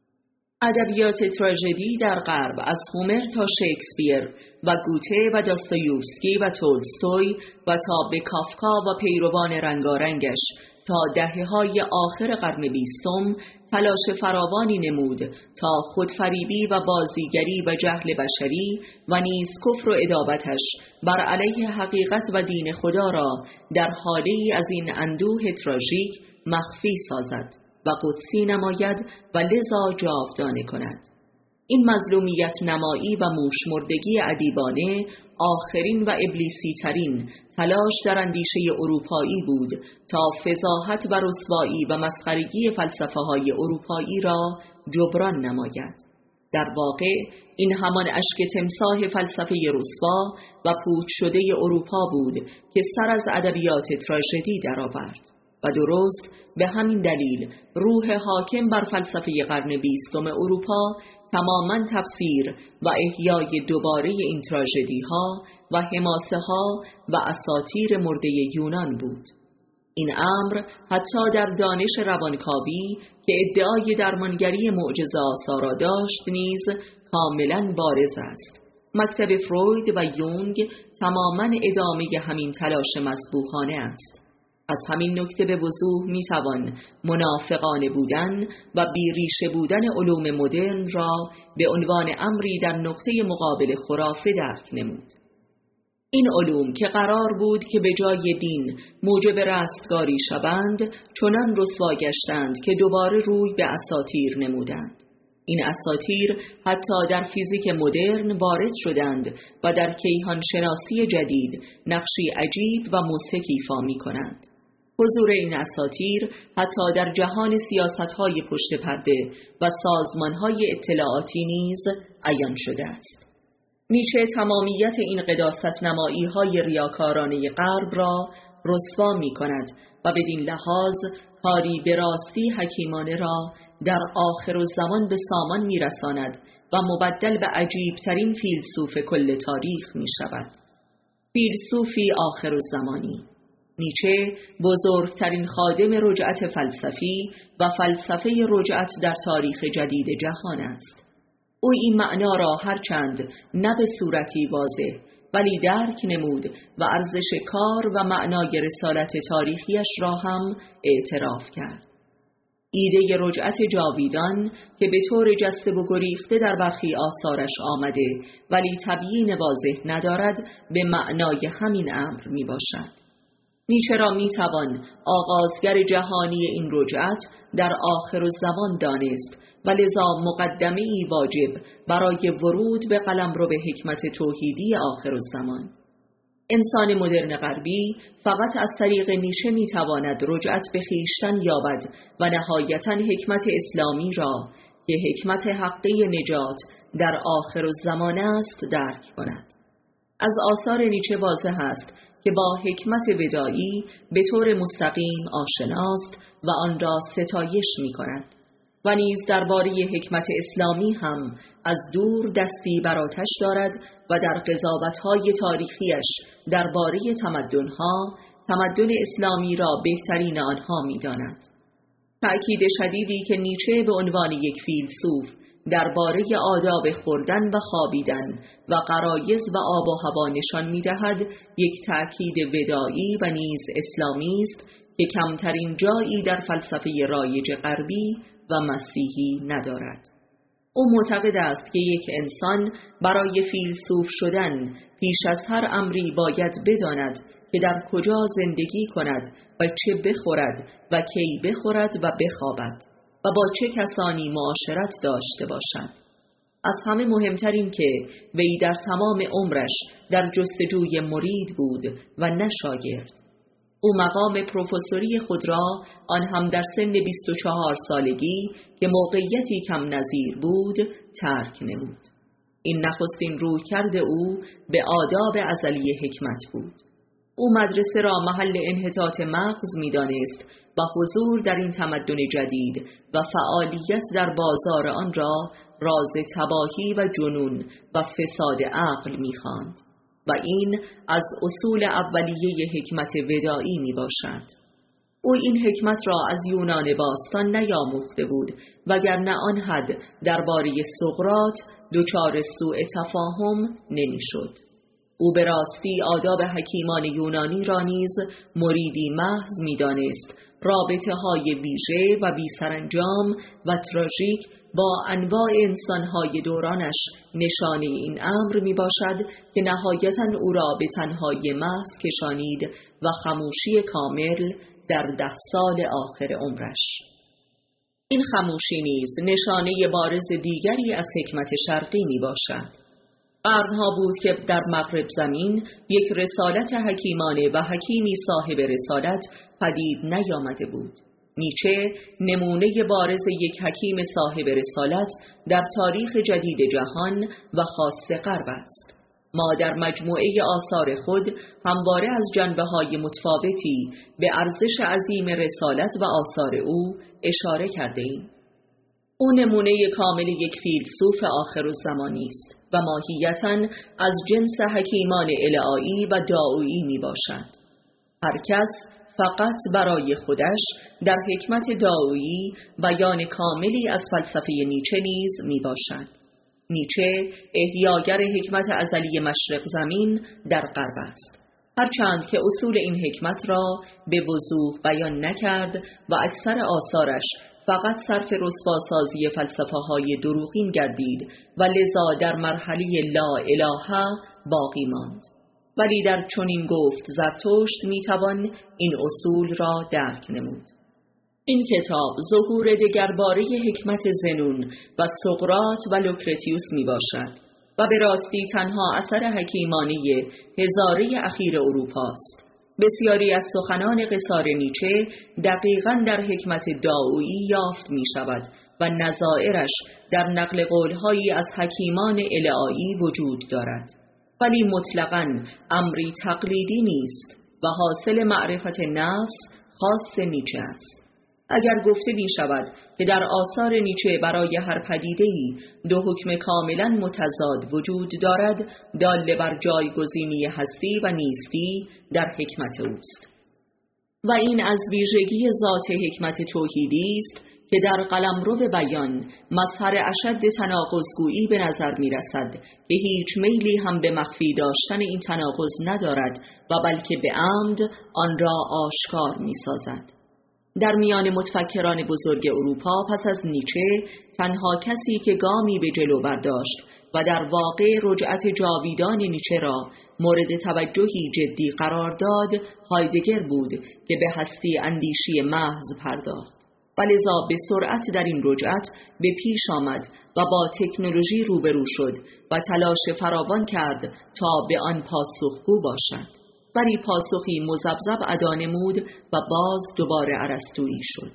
ادبیات تراژدی در غرب از هومر تا شکسپیر و گوته و داستایوفسکی و تولستوی و تا به کافکا و پیروان رنگارنگش تا دهه‌های آخر قرن بیستم تلاش فراوانی نمود تا خودفریبی و بازیگری و جهل بشری و نیز کفر و عداوتش بر علیه حقیقت و دین خدا را در حاله‌ای از این اندوه تراژیک مخفی سازد و قدسی نماید و لذا جاودانه کند. این مظلومیت نمایی و موشمردگی ادیبانه آخرین و ابلیسی ترین تلاش در اندیشه اروپایی بود تا فضاحت و رسوایی و مسخرگی فلسفه های اروپایی را جبران نماید. در واقع این همان اشک تمساح فلسفه رسوا و پوچ شده اروپا بود که سر از ادبیات تراژدی درآورد و درست به همین دلیل روح حاکم بر فلسفه قرن بیستم اروپا تماما تفسیر و احیای دوباره این تراژدی ها و حماسه ها و اساطیر مرده یونان بود. این امر حتی در دانش روانکاوی که ادعای درمانگری معجزه آسا را داشت نیز کاملا بارز است. مکتب فروید و یونگ تماما ادامه همین تلاش مسبوحانه است. از همین نکته به وضوح میتوان منافقانه بودن و بیریشه بودن علوم مدرن را به عنوان امری در نقطه مقابل خرافه درک نمود. این علوم که قرار بود که به جای دین موجب رستگاری شوند، چنان رسوا گشتند که دوباره روی به اساطیر نمودند. این اساطیر حتی در فیزیک مدرن وارد شدند و در کیهان شناسی جدید نقشی عجیب و مضحک ایفا می‌کنند. حضور این اساطیر حتی در جهان سیاست‌های پشت پرده و سازمان‌های اطلاعاتی نیز عیان شده است. نیچه تمامیت این قداست نمایی‌های ریاکارانه غرب را رسوا می‌کند و بدین لحاظ کاری به راستی حکیمانه را در آخر الزمان به سامان می‌رساند و مبدل به عجیب‌ترین فیلسوف کل تاریخ می‌شود. فیلسوفی آخر الزمانی. نیچه بزرگترین خادم رجعت فلسفی و فلسفه رجعت در تاریخ جدید جهان است. او این معنا را هرچند نه به صورتی واضح ولی درک نمود و ارزش کار و معنای رسالت تاریخیش را هم اعتراف کرد. ایده رجعت جاویدان که به طور جسته و گریخته در برخی آثارش آمده ولی تبیین واضح ندارد، به معنای همین امر می باشد. نیچه را می توان آغازگر جهانی این رجعت در آخرالزمان دانست و لذا مقدمه‌ای واجب برای ورود به قلمرو به حکمت توحیدی آخرالزمان. انسان مدرن غربی فقط از طریق نیچه می تواند رجعت به خویشتن یابد و نهایتاً حکمت اسلامی را که حکمت حقی نجات در آخرالزمان است درک کند. از آثار نیچه واضح است که با حکمت ودائی به طور مستقیم آشناست و آن را ستایش می کند و نیز درباره حکمت اسلامی هم از دور دستی بر آتش دارد و در قضاوت‌های تاریخیش درباره تمدن‌ها تمدن اسلامی را بهترین آنها می‌داند. تأکید شدیدی که نیچه به عنوان یک فیلسوف درباره آداب خوردن و خوابیدن و غرایز و آب و هوا نشان می‌دهد، یک تأکید ودائی و نیز اسلامی است که کمترین جایی در فلسفه رایج غربی و مسیحی ندارد. او معتقد است که یک انسان برای فیلسوف شدن پیش از هر امری باید بداند که در کجا زندگی کند و چه بخورد و کی بخورد و بخوابد و با چه کسانی معاشرت داشته باشد. از همه مهمتر این که وی در تمام عمرش در جستجوی مرید بود و نه شاگرد. او مقام پروفسوری خود را آن هم در سن بیست و چهار سالگی که موقعیتی کم نظیر بود ترک نمود. این نخستین رویکرد او به آداب ازلی حکمت بود. او مدرسه را محل انحطاط مغز می دانست و حضور در این تمدن جدید و فعالیت در بازار آن را راز تباهی و جنون و فساد عقل می خواند. و این از اصول اولیه حکمت ودائی می باشد. او این حکمت را از یونان باستان نیاموخته بود وگرنه آن حد درباره سقراط دچار سوء تفاهم نمیشد. او به راستی آداب حکیمان یونانی را نیز مریدی محض می دانست. رابطه های ویژه و بی سرانجام و تراژیک با انواع انسانهای دورانش نشانه این امر می باشد که نهایتاً او را به تنهایی محض کشانید و خموشی کامل در ده سال آخر عمرش. این خموشی نیز نشانه بارز دیگری از حکمت شرقی می باشد. قرنها بود که در مغرب زمین یک رسالت حکیمانه و حکیمی صاحب رسالت پدید نیامده بود. نیچه نمونه بارز یک حکیم صاحب رسالت در تاریخ جدید جهان و خاص غرب است. ما در مجموعه آثار خود همواره از جنبه‌های متفاوتی به ارزش عظیم رسالت و آثار او اشاره کرده ایم. او نمونه کامل یک فیلسوف آخرالزمانی است و ماهیتاً از جنس حکیمان الهی و داعی می باشد. هر کس فقط برای خودش در حکمت داعی بیان کاملی از فلسفه نیچه نیز می باشد. نیچه احیاگر حکمت ازلی مشرق زمین در غرب است. هرچند که اصول این حکمت را به وضوح بیان نکرد و اکثر آثارش فقط صرف رسواسازی فلسفه های دروغین گردید و لذا در مرحله لا اله باقی ماند. ولی در چنین گفت زرتشت میتوان این اصول را درک نمود. این کتاب ظهور دگرباره حکمت زنون و سقراط و لوکرتیوس می باشد و به راستی تنها اثر حکیمانی هزاره اخیر اروپا است. بسیاری از سخنان قصار نیچه دقیقاً در حکمت داعی یافت می شود و نظائرش در نقل قولهایی از حکیمان الهی وجود دارد، ولی مطلقاً امری تقلیدی نیست و حاصل معرفت نفس خاص نیچه است. اگر گفته می شود که در آثار نیچه برای هر پدیده‌ای دو حکم کاملا متضاد وجود دارد، دال بر جایگزینی هستی و نیستی در حکمت اوست. و این از ویژگی ذات حکمت توحیدی است که در قلمرو بیان مظهر اشد تناقض‌گویی به نظر می رسد که هیچ میلی هم به مخفی داشتن این تناقض ندارد و بلکه به عمد آن را آشکار می سازد. در میان متفکران بزرگ اروپا پس از نیچه تنها کسی که گامی به جلو برداشت و در واقع رجعت جاویدان نیچه را مورد توجهی جدی قرار داد هایدگر بود که به هستی اندیشی محض پرداخت و لذا به سرعت در این رجعت به پیش آمد و با تکنولوژی روبرو شد و تلاش فراوان کرد تا به آن پاسخگو باشد. ولی پاسخی مذبذب ادا نمود و باز دوباره ارسطویی شد.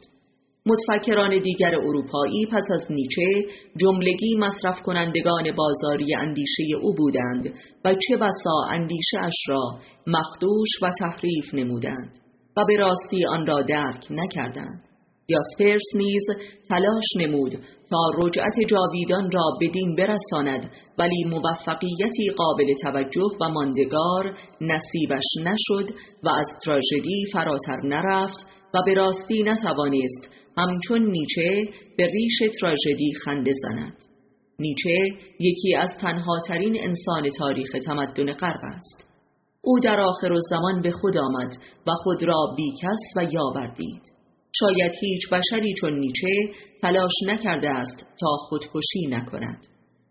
متفکران دیگر اروپایی پس از نیچه جملگی مصرف کنندگان بازاری اندیشه او بودند و چه بسا اندیشه اش را مخدوش و تحریف نمودند و به راستی آن را درک نکردند. یاسپرس نیز تلاش نمود تا رجعت جاویدان را به دین برساند، ولی موفقیتی قابل توجه و ماندگار نصیبش نشد و از تراژدی فراتر نرفت و به راستی نتوانست همچون نیچه به ریش تراژدی خنده زند. نیچه یکی از تنها ترین انسان تاریخ تمدن غرب است. او در آخر الزمان به خود آمد و خود را بیکس و یاور دید. شاید هیچ بشری چون نیچه تلاش نکرده است تا خودکشی نکند.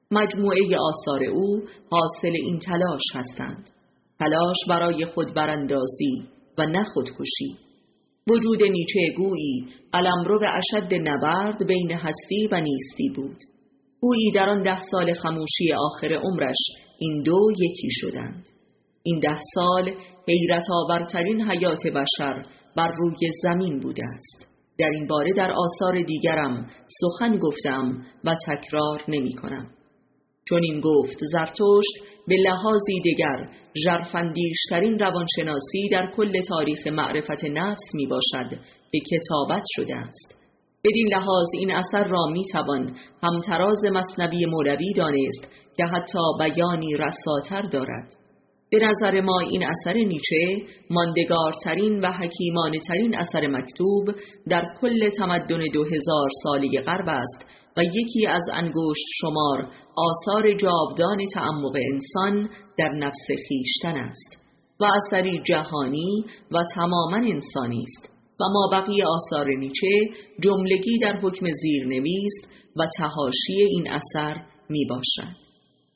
مجموعه آثار او حاصل این تلاش هستند. تلاش برای خود براندازی و نه خودکشی. وجود نیچه گویی قلمرو اشد نبرد بین هستی و نیستی بود. گویی در آن ده سال خموشی آخر عمرش این دو یکی شدند. این ده سال حیرت آورترین حیات بشر بر روی زمین بوده است. در این باره در آثار دیگرم سخن گفتم و تکرار نمی کنم. چون این گفت زرتشت به لحاظی دیگر ژرف‌اندیش‌ترین روانشناسی در کل تاریخ معرفت نفس می باشد که کتابت شده است. بدین لحاظ این اثر را می توان همتراز مثنوی مولوی دانست که حتی بیانی رساتر دارد. به نظر ما این اثر نیچه ماندگارترین و حکیمانه ترین اثر مکتوب در کل تمدن دو هزار ساله غرب است و یکی از انگشت شمار آثار جاودان تعمق انسان در نفس خویشتن است و اثری جهانی و تماما انسانی است و مابقی آثار نیچه جملگی در حکم زیرنویس و تحاشی این اثر می باشد.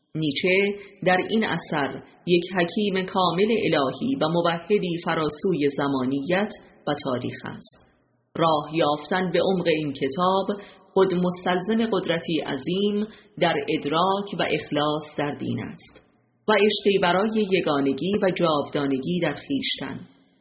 نیچه در این اثر یک حکیم کامل الهی و موحدی فراسوی زمانیت و تاریخ است. راه یافتن به عمق این کتاب خود مستلزم قدرتی عظیم در ادراک و اخلاص در دین است و عشقی برای یگانگی و جاودانگی در خویشتن.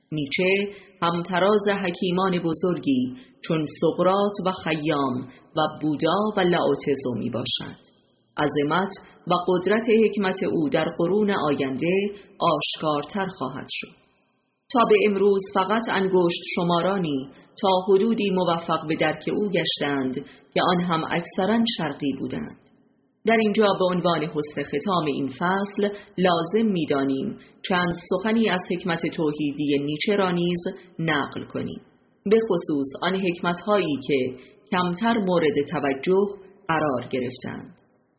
نیچه همتراز حکیمان بزرگی چون سقراط و خیام و بودا و لاوتزو می باشد. عظمت و قدرت حکمت او در قرون آینده آشکارتر خواهد شد. تا به امروز فقط انگشت شمارانی تا حدودی موفق به درک او گشتند که آن هم اکثرا شرقی بودند. در اینجا به عنوان حسن ختام این فصل لازم می‌دانیم چند سخنی از حکمت توحیدی نیچه را نیز نقل کنیم، به خصوص آن حکمت‌هایی که کمتر مورد توجه قرار گرفتند.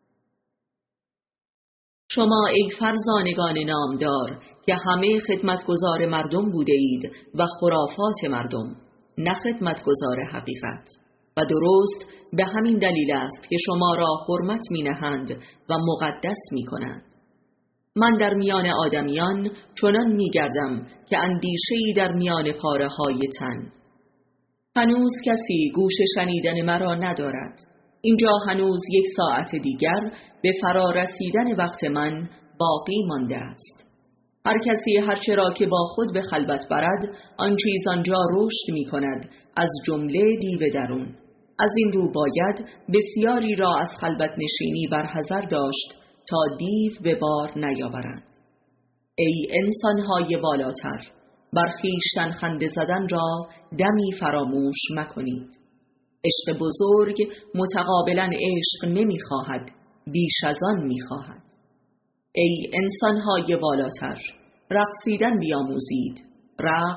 شما ای فرزانگان نامدار که همه خدمتگزار مردم بوده اید و خرافات مردم، نه خدمتگزار حقیقت، و درست به همین دلیل است که شما را حرمت می نهند و مقدس می کنند. من در میان آدمیان چنان می گردم که اندیشه‌ای در میان پاره های تن. هنوز کسی گوش شنیدن مرا ندارد. اینجا هنوز یک ساعت دیگر به فرا رسیدن وقت من باقی مانده است. هر کسی هرچه را که با خود به خلوت برد آن چیز آنجا رشد می کند، از جمله دیو درون. از این رو باید بسیاری را از خلوت نشینی بر حذر داشت تا دیو به بار نیاورند. ای انسان‌های والاتر، بر خویشتن خنده زدن را دمی فراموش مکنید. عشق بزرگ متقابلا عشق نمی‌خواهد، بیش از آن می‌خواهد. ای انسان‌های والاتر، رقصیدن بیاموزید. رقص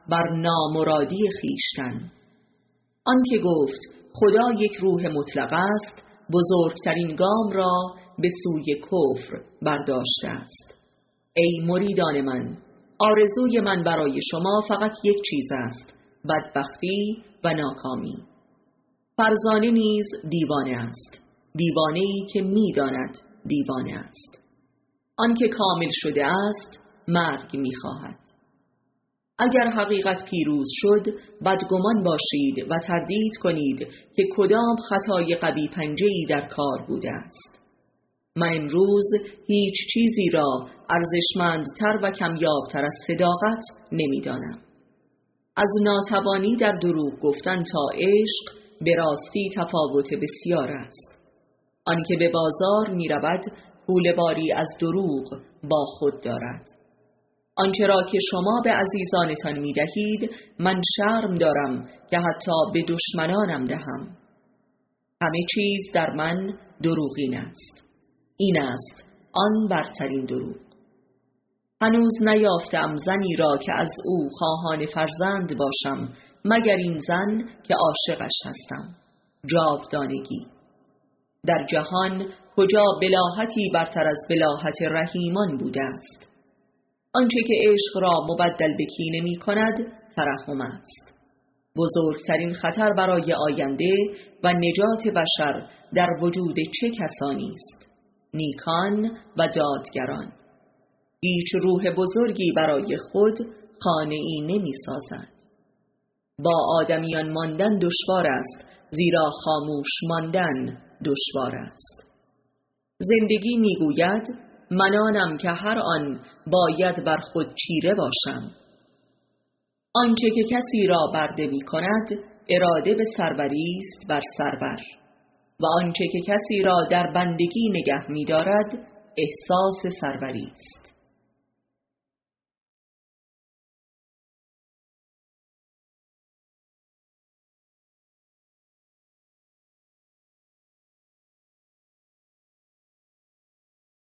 بر نامرادی خیشتن. آن که گفت خدا یک روح مطلق است، بزرگترین گام را به سوی کفر برداشته است. ای مریدان من، آرزوی من برای شما فقط یک چیز است: بدبختی و ناکامی. فرزانه نیز دیوانه است، دیوانه‌ای که می‌داند دیوانه است. آن که کامل شده است مرگ می‌خواهد. اگر حقیقت پیروز شد، بدگمان باشید و تردید کنید که کدام خطای قوی پنجه‌ای در کار بوده است. من امروز هیچ چیزی را ارزشمندتر و کمیابتر از صداقت نمی‌دانم. از ناتوانی در دروغ گفتن تا عشق به راستی تفاوت بسیار است. آن که به بازار می رود حوله باری از دروغ با خود دارد. آنچه را که شما به عزیزانتان می دهید من شرم دارم که حتی به دشمنانم دهم. همه چیز در من دروغین است. این است آن برترین دروغ. هنوز نیافتم زنی را که از او خواهان فرزند باشم مگر این زن که عاشقش هستم. جاودانگی. در جهان کجا بلاهتی برتر از بلاهت رحیمان بوده است؟ آنچه که عشق را مبدل به کینه می کند ترحم است. بزرگترین خطر برای آینده و نجات بشر در وجود چه کسانی است؟ نیکان و دادگران. هیچ روح بزرگی برای خود خانه ای نمی سازد. با آدمیان ماندن دشوار است، زیرا خاموش ماندن دشوار است. زندگی می گوید من آنم که هر آن باید بر خود چیره باشم. آنچه که کسی را برده می کند اراده به سروری است بر سرور، و آنچه که کسی را در بندگی نگه می دارد احساس سروری است.